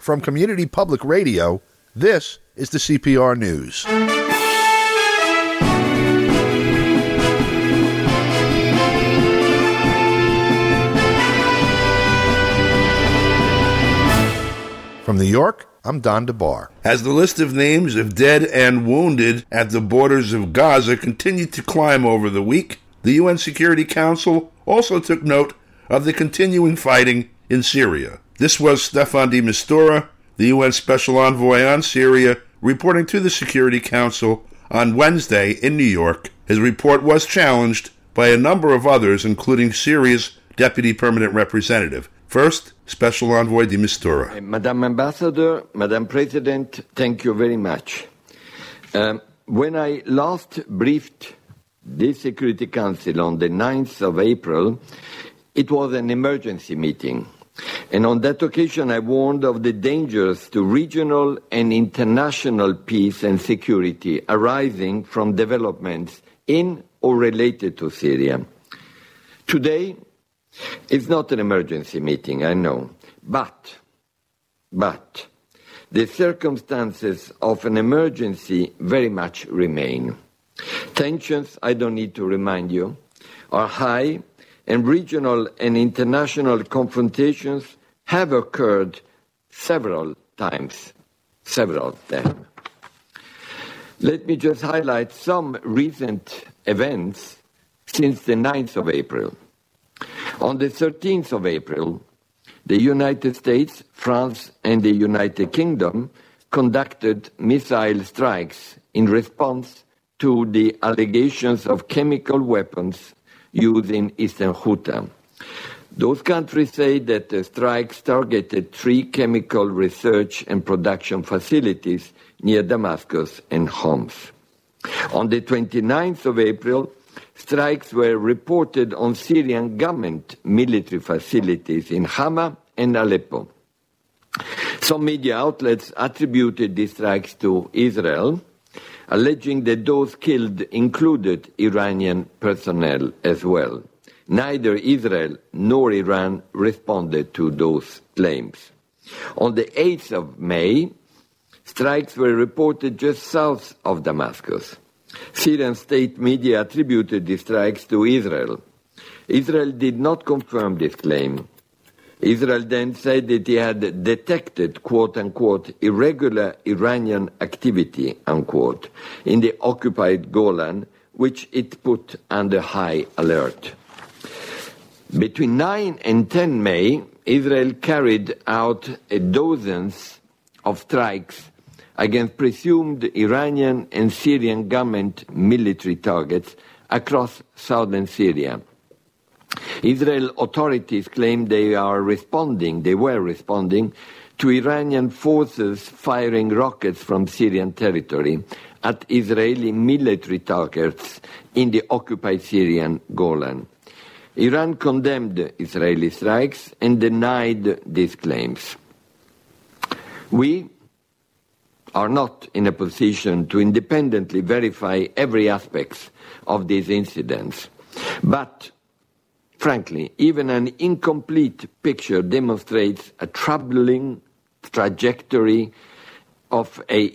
From Community Public Radio, this is the CPR News. From New York, I'm Don DeBar. As the list of names of dead and wounded at the borders of Gaza continued to climb over the week, the UN Security Council also took note of the continuing fighting in Syria. This was Staffan de Mistura, the UN Special Envoy on Syria, reporting to the Security Council on Wednesday in New York. His report was challenged by a number of others, including Syria's Deputy Permanent Representative. First, Special Envoy de Mistura. Madam Ambassador, Madam President, thank you very much. When I last briefed the Security Council on the 9th of April, it was an emergency meeting. And on that occasion, I warned of the dangers to regional and international peace and security arising from developments in or related to Syria. Today, it's not an emergency meeting, I know, but the circumstances of an emergency very much remain. Tensions, I don't need to remind you, are high, and regional and international confrontations have occurred several times. Let me just highlight some recent events since the 9th of April. On the 13th of April, the United States, France, and the United Kingdom conducted missile strikes in response to the allegations of chemical weapons used in Eastern Ghouta. Those countries say that the strikes targeted 3 chemical research and production facilities near Damascus and Homs. On the 29th of April, strikes were reported on Syrian government military facilities in Hama and Aleppo. Some media outlets attributed these strikes to Israel, alleging that those killed included Iranian personnel as well. Neither Israel nor Iran responded to those claims. On the 8th of May, strikes were reported just south of Damascus. Syrian state media attributed the strikes to Israel. Israel did not confirm this claim. Israel then said that it had detected, quote-unquote, irregular Iranian activity, unquote, in the occupied Golan, which it put under high alert. Between 9 and 10 May, Israel carried out dozens of strikes against presumed Iranian and Syrian government military targets across southern Syria. Israel authorities claim they were responding to Iranian forces firing rockets from Syrian territory at Israeli military targets in the occupied Syrian Golan. Iran condemned Israeli strikes and denied these claims. We are not in a position to independently verify every aspect of these incidents. But, frankly, even an incomplete picture demonstrates a troubling trajectory of a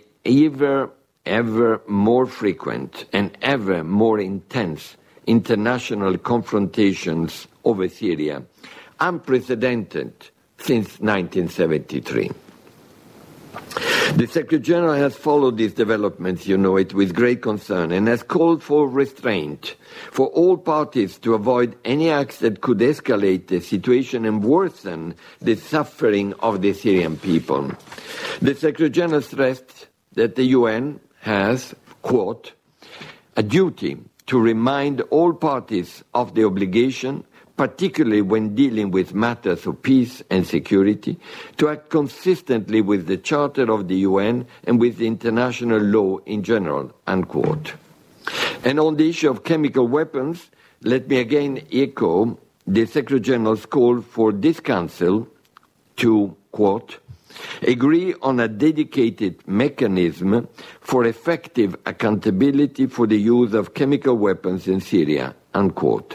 ever more frequent and ever more intense international confrontations over Syria, unprecedented since 1973. The Secretary General has followed these developments, you know it, with great concern and has called for restraint for all parties to avoid any acts that could escalate the situation and worsen the suffering of the Syrian people. The Secretary General stressed that the UN has, quote, a duty to remind all parties of the obligation, particularly when dealing with matters of peace and security, to act consistently with the Charter of the UN and with international law in general, unquote. And on the issue of chemical weapons, let me again echo the Secretary General's call for this Council to, quote, agree on a dedicated mechanism for effective accountability for the use of chemical weapons in Syria, unquote.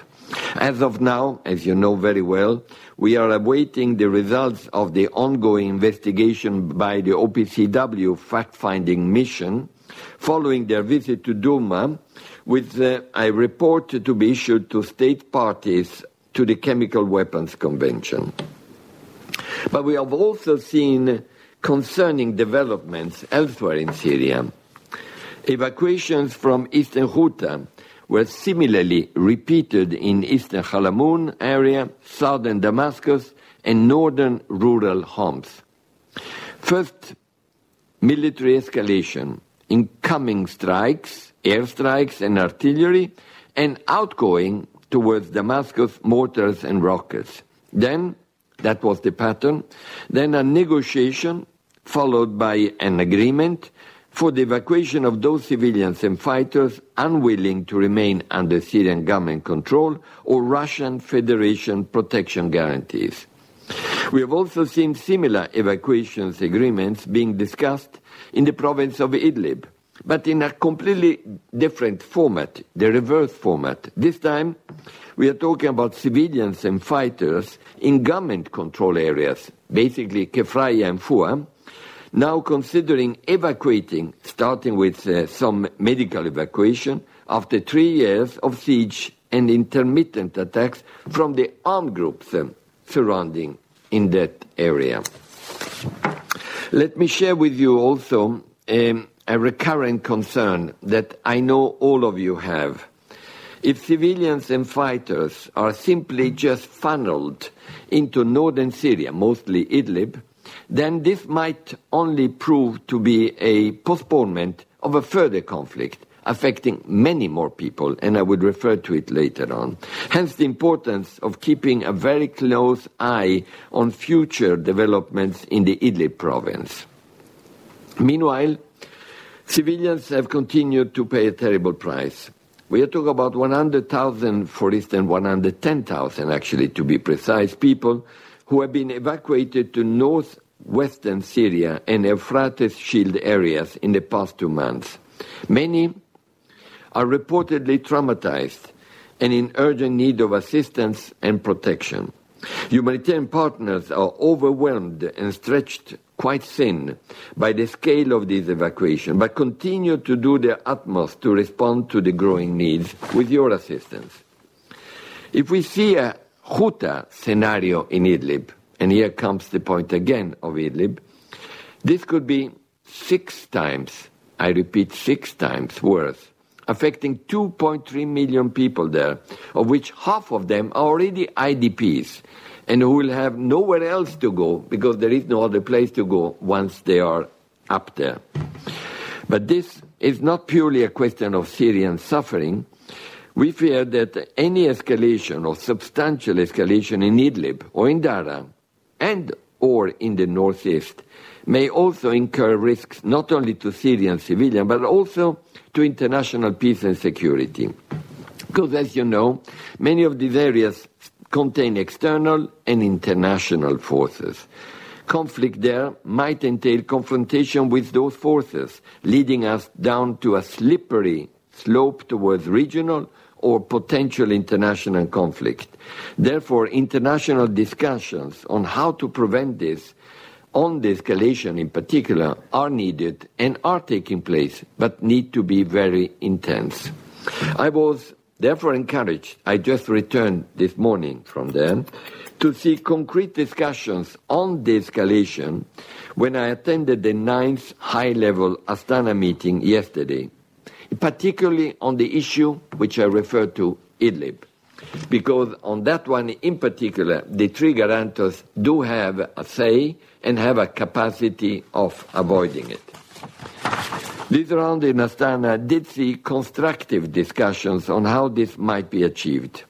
As of now, as you know very well, we are awaiting the results of the ongoing investigation by the OPCW fact-finding mission following their visit to Douma, with a report to be issued to state parties to the Chemical Weapons Convention. But we have also seen concerning developments elsewhere in Syria. Evacuations from eastern Ghouta were similarly repeated in eastern Khalamoun area, southern Damascus, and northern rural Homs. First, military escalation, incoming strikes, airstrikes and artillery, and outgoing towards Damascus mortars and rockets. Then, that was the pattern, then a negotiation followed by an agreement for the evacuation of those civilians and fighters unwilling to remain under Syrian government control or Russian Federation protection guarantees. We have also seen similar evacuations agreements being discussed in the province of Idlib, but in a completely different format, the reverse format. This time, we are talking about civilians and fighters in government control areas, basically Kefraya and Fua, now considering evacuating, starting with some medical evacuation, after 3 years of siege and intermittent attacks from the armed groups surrounding in that area. Let me share with you also a recurrent concern that I know all of you have. If civilians and fighters are simply just funneled into northern Syria, mostly Idlib, then this might only prove to be a postponement of a further conflict affecting many more people, and I would refer to it later on. Hence the importance of keeping a very close eye on future developments in the Idlib province. Meanwhile, civilians have continued to pay a terrible price. We are talking about 100,000, for instance, 110,000 actually to be precise, people who have been evacuated to northwestern Syria and Euphrates Shield areas in the past 2 months. Many are reportedly traumatized and in urgent need of assistance and protection. Humanitarian partners are overwhelmed and stretched quite thin by the scale of this evacuation, but continue to do their utmost to respond to the growing needs with your assistance. If we see a Ghouta scenario in Idlib, and here comes the point again of Idlib, this could be 6 times, I repeat 6 times worse, affecting 2.3 million people there, of which half of them are already IDPs, and who will have nowhere else to go because there is no other place to go once they are up there. But this is not purely a question of Syrian suffering. We fear that any escalation or substantial escalation in Idlib or in Dara and or in the northeast may also incur risks not only to Syrian civilians but also to international peace and security. Because as you know, many of these areas contain external and international forces. Conflict there might entail confrontation with those forces, leading us down to a slippery slope towards regional or potential international conflict. Therefore, international discussions on how to prevent this, on the escalation in particular, are needed and are taking place, but need to be very intense. I was therefore encouraged, I just returned this morning from there, to see concrete discussions on the escalation when I attended the 9th high-level Astana meeting yesterday, particularly on the issue which I referred to, Idlib. Because on that one in particular, the 3 guarantors do have a say and have a capacity of avoiding it. This round in Astana did see constructive discussions on how this might be achieved.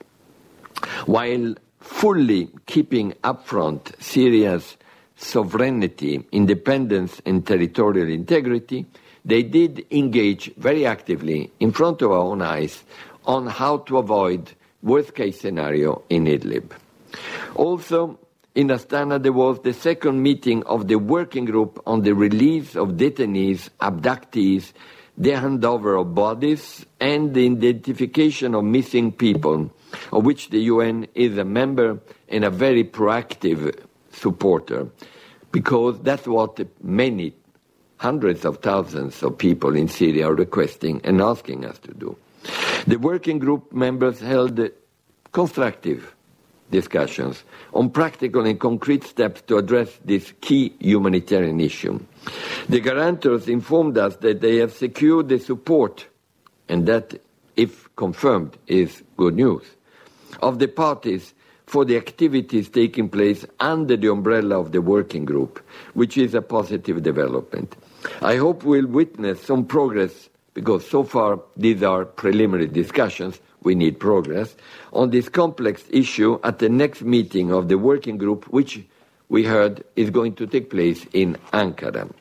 While fully keeping upfront Syria's sovereignty, independence and territorial integrity, they did engage very actively in front of our own eyes on how to avoid worst-case scenario in Idlib. Also, in Astana, there was the second meeting of the working group on the release of detainees, abductees, the handover of bodies, and the identification of missing people, of which the UN is a member and a very proactive supporter, because that's what many hundreds of thousands of people in Syria are requesting and asking us to do. The working group members held constructive discussions on practical and concrete steps to address this key humanitarian issue. The guarantors informed us that they have secured the support, and that, if confirmed, is good news, of the parties for the activities taking place under the umbrella of the working group, which is a positive development. I hope we'll witness some progress, because so far these are preliminary discussions, we need progress, on this complex issue at the next meeting of the working group, which we heard is going to take place in Ankara.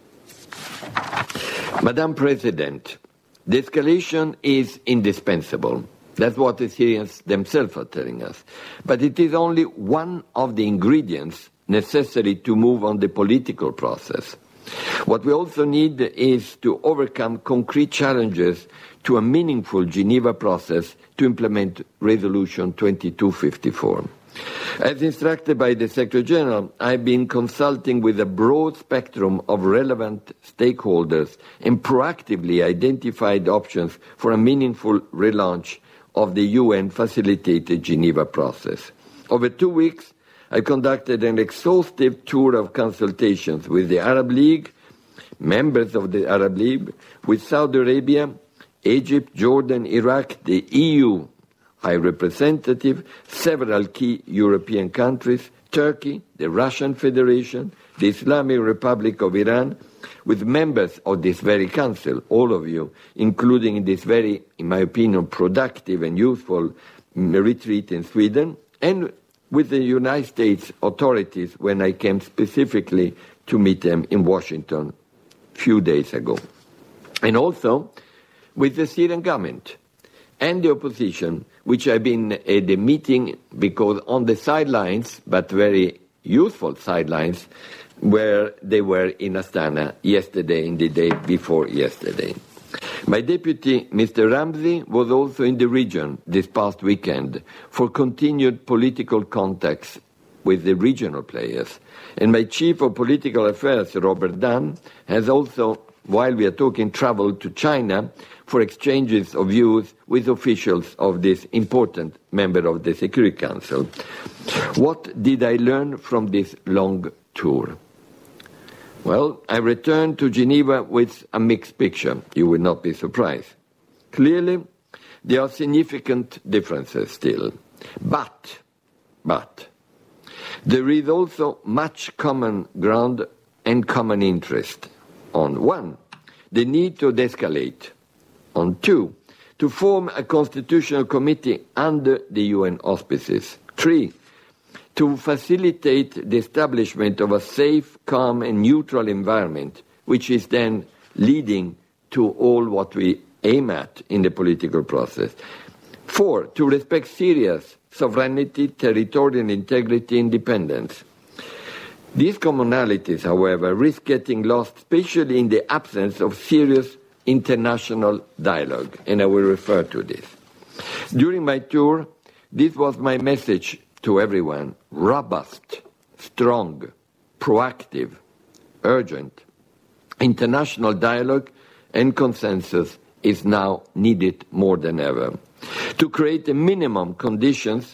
Madam President, the escalation is indispensable. That's what the Syrians themselves are telling us. But it is only one of the ingredients necessary to move on the political process. What we also need is to overcome concrete challenges to a meaningful Geneva process to implement Resolution 2254. As instructed by the Secretary General, I've been consulting with a broad spectrum of relevant stakeholders and proactively identified options for a meaningful relaunch of the UN-facilitated Geneva process. Over 2 weeks, I conducted an exhaustive tour of consultations with the Arab League, members of the Arab League, with Saudi Arabia, Egypt, Jordan, Iraq, the EU High Representative, several key European countries, Turkey, the Russian Federation, the Islamic Republic of Iran, with members of this very council, all of you, including this very, in my opinion, productive and useful retreat in Sweden, and with the United States authorities when I came specifically to meet them in Washington a few days ago. And also with the Syrian government and the opposition, which I've been at the meeting because on the sidelines, but very useful sidelines, where they were in Astana yesterday and the day before yesterday. My deputy, Mr. Ramsey, was also in the region this past weekend for continued political contacts with the regional players. And my chief of political affairs, Robert Dunn, has also, while we are talking, traveled to China for exchanges of views with officials of this important member of the Security Council. What did I learn from this long tour? Well, I returned to Geneva with a mixed picture. You will not be surprised. Clearly, there are significant differences still. But, there is also much common ground and common interest. On one, the need to de-escalate. On two, to form a constitutional committee under the UN auspices. 3, to facilitate the establishment of a safe, calm and neutral environment, which is then leading to all what we aim at in the political process. 4, to respect Syria's sovereignty, territorial integrity, independence. These commonalities, however, risk getting lost, especially in the absence of serious international dialogue, and I will refer to this. During my tour, this was my message to everyone: robust, strong, proactive, urgent. International dialogue and consensus is now needed more than ever to create the minimum conditions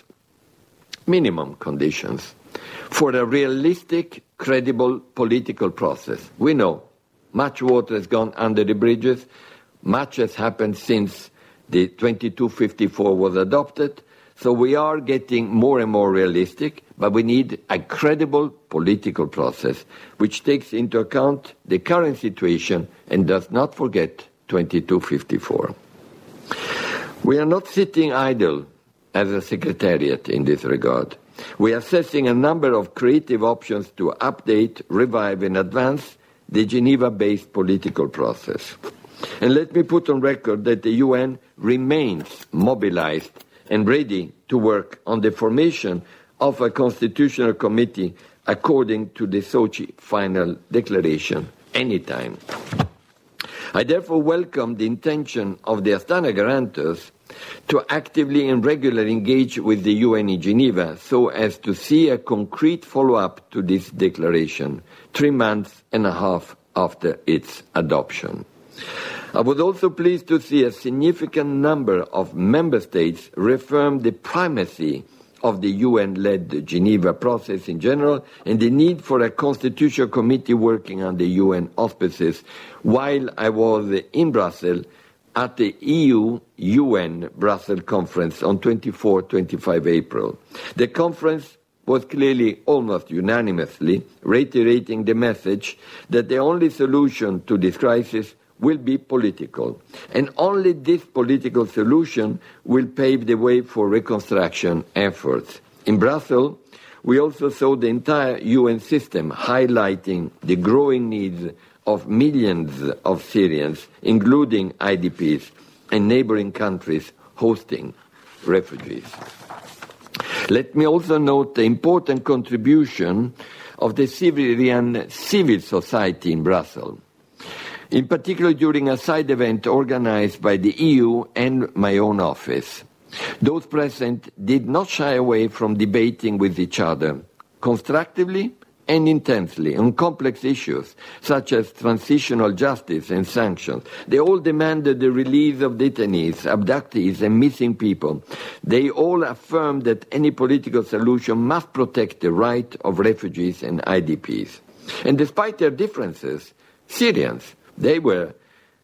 for a realistic, credible political process. We know much water has gone under the bridges, much has happened since the 2254 was adopted, so we are getting more and more realistic, but we need a credible political process which takes into account the current situation and does not forget 2254. We are not sitting idle as a secretariat in this regard. We are assessing a number of creative options to update, revive and advance the Geneva-based political process. And let me put on record that the UN remains mobilized and ready to work on the formation of a constitutional committee according to the Sochi final declaration anytime. I therefore welcome the intention of the Astana guarantors to actively and regularly engage with the UN in Geneva so as to see a concrete follow-up to this declaration 3.5 months after its adoption. I was also pleased to see a significant number of member states reaffirm the primacy of the UN-led Geneva process in general and the need for a constitutional committee working on the UN auspices while I was in Brussels at the EU-UN Brussels conference on 24-25 April. The conference was clearly almost unanimously reiterating the message that the only solution to this crisis will be political, and only this political solution will pave the way for reconstruction efforts. In Brussels, we also saw the entire UN system highlighting the growing needs of millions of Syrians, including IDPs, and neighboring countries hosting refugees. Let me also note the important contribution of the Syrian civil society in Brussels, in particular during a side event organized by the EU and my own office. Those present did not shy away from debating with each other, constructively and intensely, on complex issues such as transitional justice and sanctions. They all demanded the release of detainees, abductees and missing people. They all affirmed that any political solution must protect the right of refugees and IDPs. And despite their differences, Syrians, they were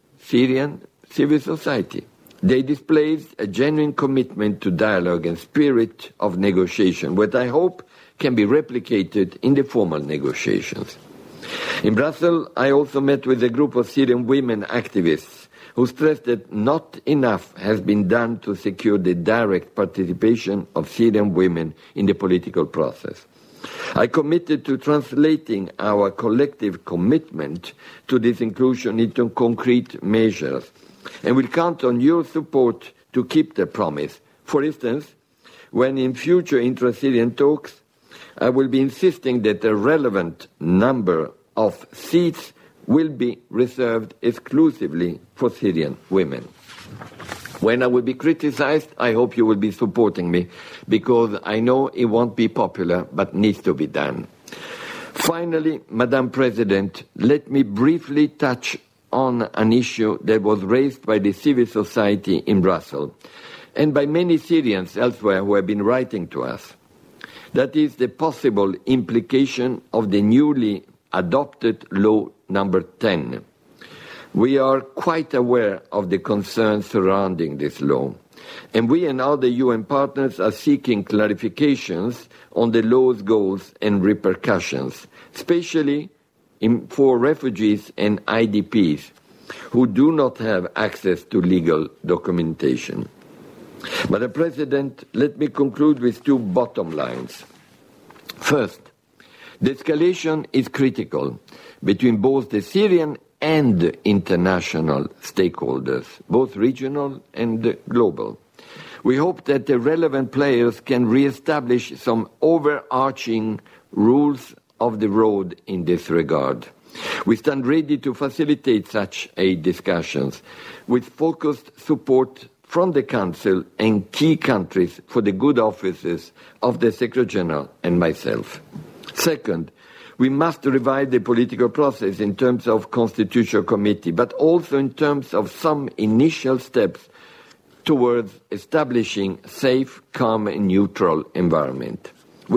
Syrian civil society. They displayed a genuine commitment to dialogue and spirit of negotiation, what I hope can be replicated in the formal negotiations. In Brussels, I also met with a group of Syrian women activists who stressed that not enough has been done to secure the direct participation of Syrian women in the political process. I committed to translating our collective commitment to this inclusion into concrete measures, and will count on your support to keep the promise. For instance, when in future intra-Syrian talks, I will be insisting that a relevant number of seats will be reserved exclusively for Syrian women. When I will be criticized, I hope you will be supporting me, because I know it won't be popular, but needs to be done. Finally, Madam President, let me briefly touch on an issue that was raised by the civil society in Brussels and by many Syrians elsewhere who have been writing to us. That is the possible implication of the newly adopted law number 10. We are quite aware of the concerns surrounding this law, and we and other UN partners are seeking clarifications on the law's goals and repercussions, especially for refugees and IDPs who do not have access to legal documentation. Madam President, let me conclude with two bottom lines. First, the escalation is critical between both the Syrian and international stakeholders, both regional and global. We hope that the relevant players can re-establish some overarching rules of the road in this regard. We stand ready to facilitate such discussions with focused support from the Council and key countries for the good offices of the Secretary-General and myself. Second, we must revive the political process in terms of constitutional committee, but also in terms of some initial steps towards establishing safe, calm and neutral environment.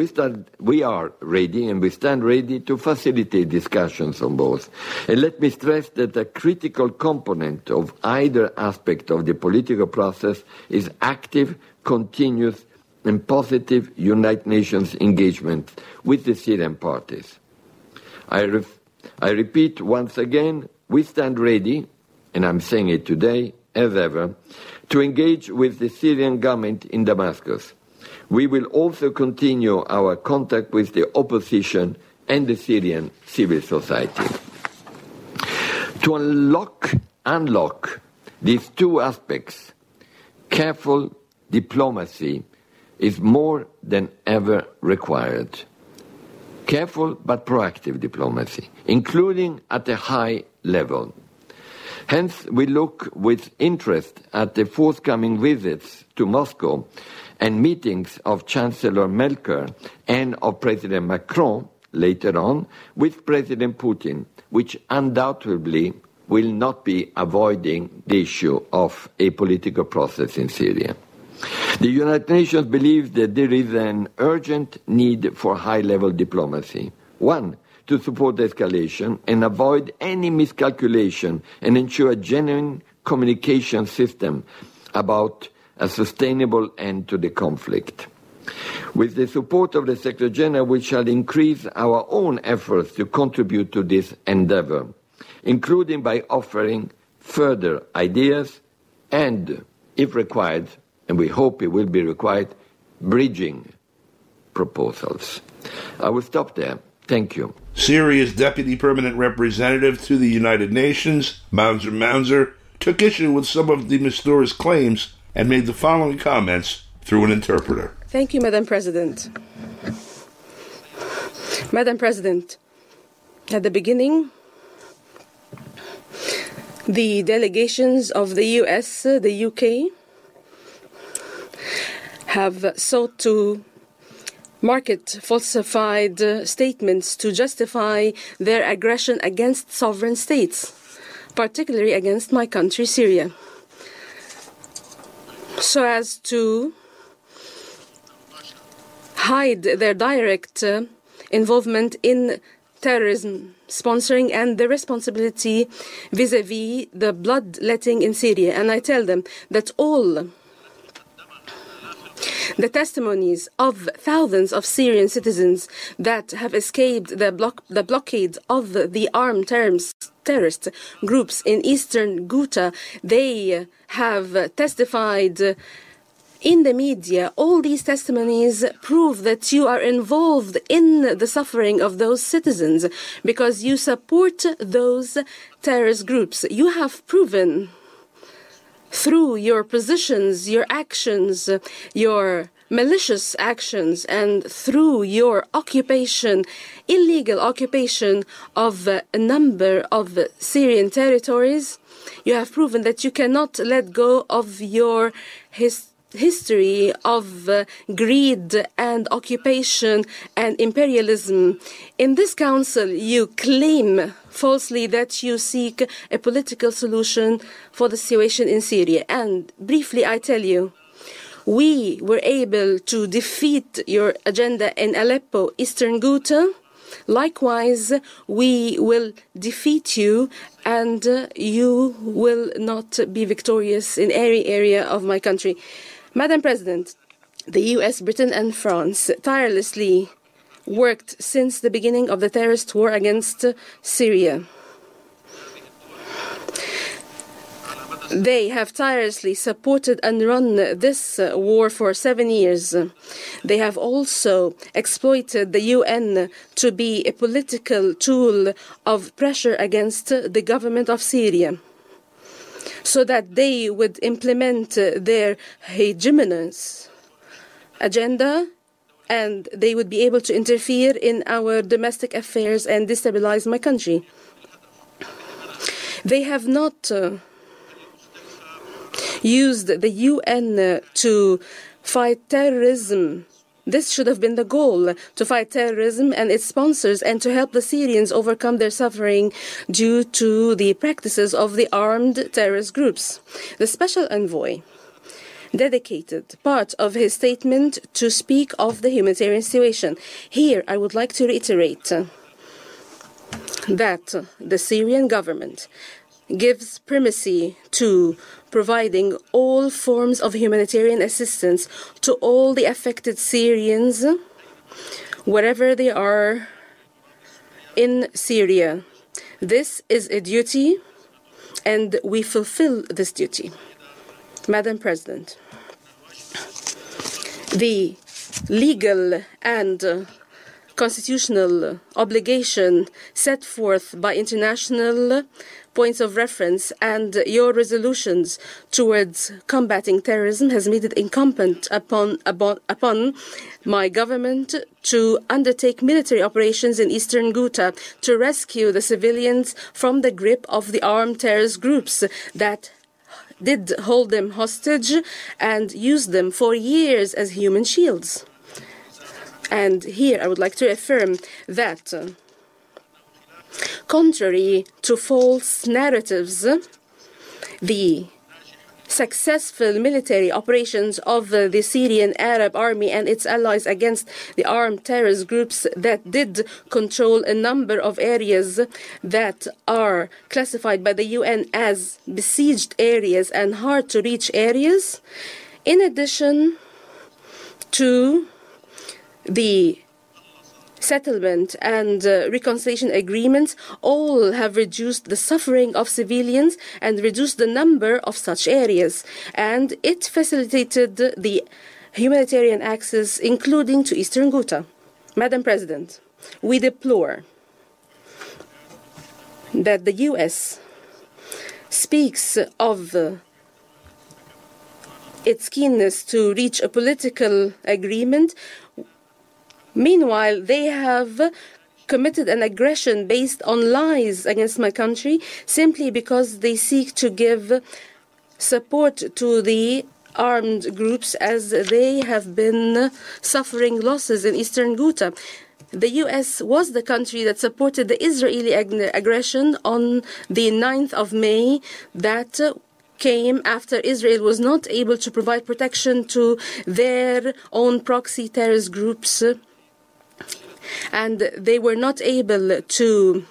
We are ready and we stand ready to facilitate discussions on both. And let me stress that a critical component of either aspect of the political process is active, continuous and positive United Nations engagement with the Syrian parties. I repeat once again, we stand ready, and I'm saying it today as ever, to engage with the Syrian government in Damascus. We will also continue our contact with the opposition and the Syrian civil society. To unlock these two aspects, careful diplomacy is more than ever required. Careful but proactive diplomacy, including at a high level. Hence, we look with interest at the forthcoming visits to Moscow and meetings of Chancellor Merkel and of President Macron later on with President Putin, which undoubtedly will not be avoiding the issue of a political process in Syria. The United Nations believes that there is an urgent need for high-level diplomacy. One, to support escalation and avoid any miscalculation and ensure a genuine communication system about a sustainable end to the conflict. With the support of the Secretary General, we shall increase our own efforts to contribute to this endeavor, including by offering further ideas and, if required, and we hope it will be required, bridging proposals. I will stop there. Thank you. Syria's Deputy Permanent Representative to the United Nations, Mauser Mauser, took issue with some of de Misture's claims and made the following comments through an interpreter. Thank you, Madam President. Madam President, at the beginning, the delegations of the US, the UK, have sought to market falsified statements to justify their aggression against sovereign states, particularly against my country, Syria, so as to hide their direct involvement in terrorism sponsoring and the responsibility vis-à-vis the bloodletting in Syria. And I tell them that all the testimonies of thousands of Syrian citizens that have escaped the blockade of the armed terrorist groups in eastern Ghouta, they have testified in the media. All these testimonies prove that you are involved in the suffering of those citizens because you support those terrorist groups. You have proven through your positions, your actions, your malicious actions, and through your occupation, illegal occupation of a number of Syrian territories, you have proven that you cannot let go of your history of greed and occupation and imperialism. In this council, you claim falsely that you seek a political solution for the situation in Syria. And briefly, I tell you, we were able to defeat your agenda in Aleppo, eastern Ghouta. Likewise, we will defeat you, and you will not be victorious in every area of my country. Madam President, the US, Britain, and France tirelessly worked since the beginning of the terrorist war against Syria. They have tirelessly supported and run this war for 7 years. They have also exploited the UN to be a political tool of pressure against the government of Syria, so that they would implement their hegemonous agenda and they would be able to interfere in our domestic affairs and destabilize my country. They have not used the UN to fight terrorism. This should have been the goal, to fight terrorism and its sponsors and to help the Syrians overcome their suffering due to the practices of the armed terrorist groups. The special envoy dedicated part of his statement to speak of the humanitarian situation. Here, I would like to reiterate that the Syrian government gives primacy to providing all forms of humanitarian assistance to all the affected Syrians, wherever they are in Syria. This is a duty, and we fulfill this duty. Madam President, the legal and constitutional obligation set forth by international points of reference and your resolutions towards combating terrorism has made it incumbent upon my government to undertake military operations in eastern Ghouta to rescue the civilians from the grip of the armed terrorist groups that did hold them hostage and used them for years as human shields. And here I would like to affirm that contrary to false narratives, the successful military operations of the Syrian Arab Army and its allies against the armed terrorist groups that did control a number of areas that are classified by the UN as besieged areas and hard-to-reach areas, in addition to the settlement and reconciliation agreements, all have reduced the suffering of civilians and reduced the number of such areas. And it facilitated the humanitarian access, including to eastern Ghouta. Madam President, we deplore that the US speaks of its keenness to reach a political agreement. Meanwhile, they have committed an aggression based on lies against my country simply because they seek to give support to the armed groups as they have been suffering losses in eastern Ghouta. The US was the country that supported the Israeli aggression on the 9th of May that came after Israel was not able to provide protection to their own proxy terrorist groups, and they were not able to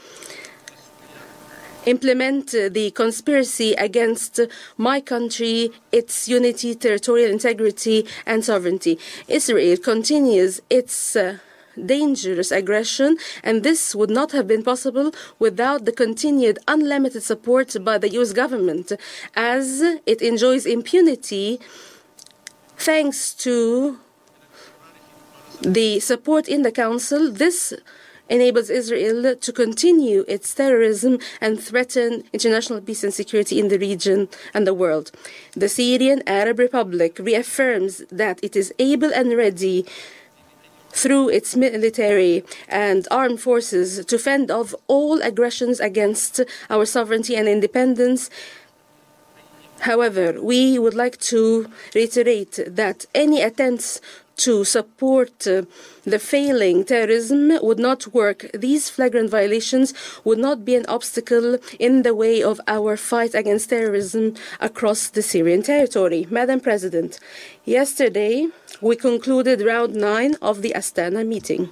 implement the conspiracy against my country, its unity, territorial integrity, and sovereignty. Israel continues its dangerous aggression, and this would not have been possible without the continued unlimited support by the US government, as it enjoys impunity thanks to the support in the Council. This enables Israel to continue its terrorism and threaten international peace and security in the region and the world. The Syrian Arab Republic reaffirms that it is able and ready through its military and armed forces to fend off all aggressions against our sovereignty and independence. However, we would like to reiterate that any attempts to support the failing terrorism would not work. These flagrant violations would not be an obstacle in the way of our fight against terrorism across the Syrian territory. Madam President, yesterday we concluded round 9 of the Astana meeting.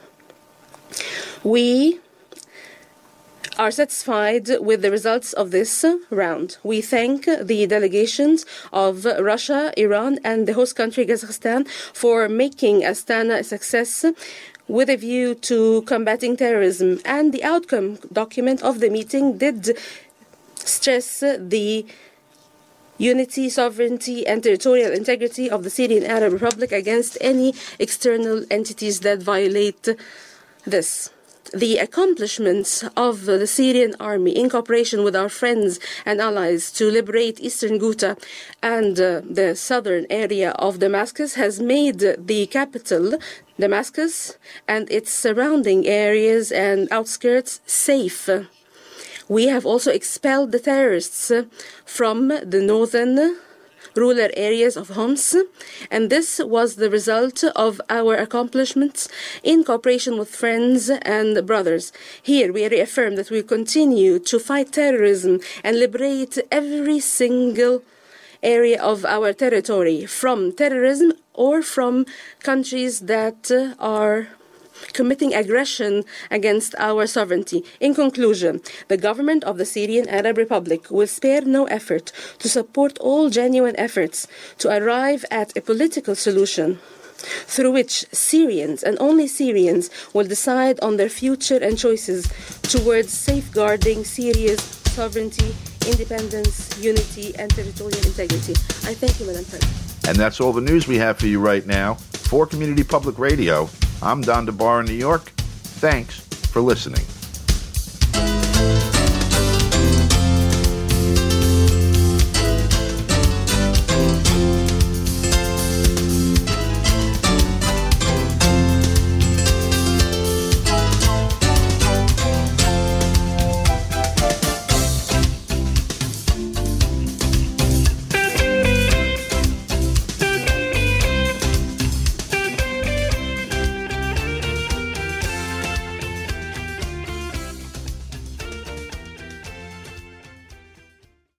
We are satisfied with the results of this round. We thank the delegations of Russia, Iran, and the host country, Kazakhstan, for making Astana a success with a view to combating terrorism. And the outcome document of the meeting did stress the unity, sovereignty, and territorial integrity of the Syrian Arab Republic against any external entities that violate this. The accomplishments of the Syrian army in cooperation with our friends and allies to liberate eastern Ghouta and the southern area of Damascus has made the capital, Damascus, and its surrounding areas and outskirts safe. We have also expelled the terrorists from the northern rural areas of Homs, and this was the result of our accomplishments in cooperation with friends and brothers. Here we reaffirm that we continue to fight terrorism and liberate every single area of our territory from terrorism or from countries that are committing aggression against our sovereignty. In conclusion, the government of the Syrian Arab Republic will spare no effort to support all genuine efforts to arrive at a political solution through which Syrians and only Syrians will decide on their future and choices towards safeguarding Syria's sovereignty, independence, unity, and territorial integrity. I thank you, Madam President. And that's all the news we have for you right now. For Community Public Radio, I'm Don DeBar in New York. Thanks for listening.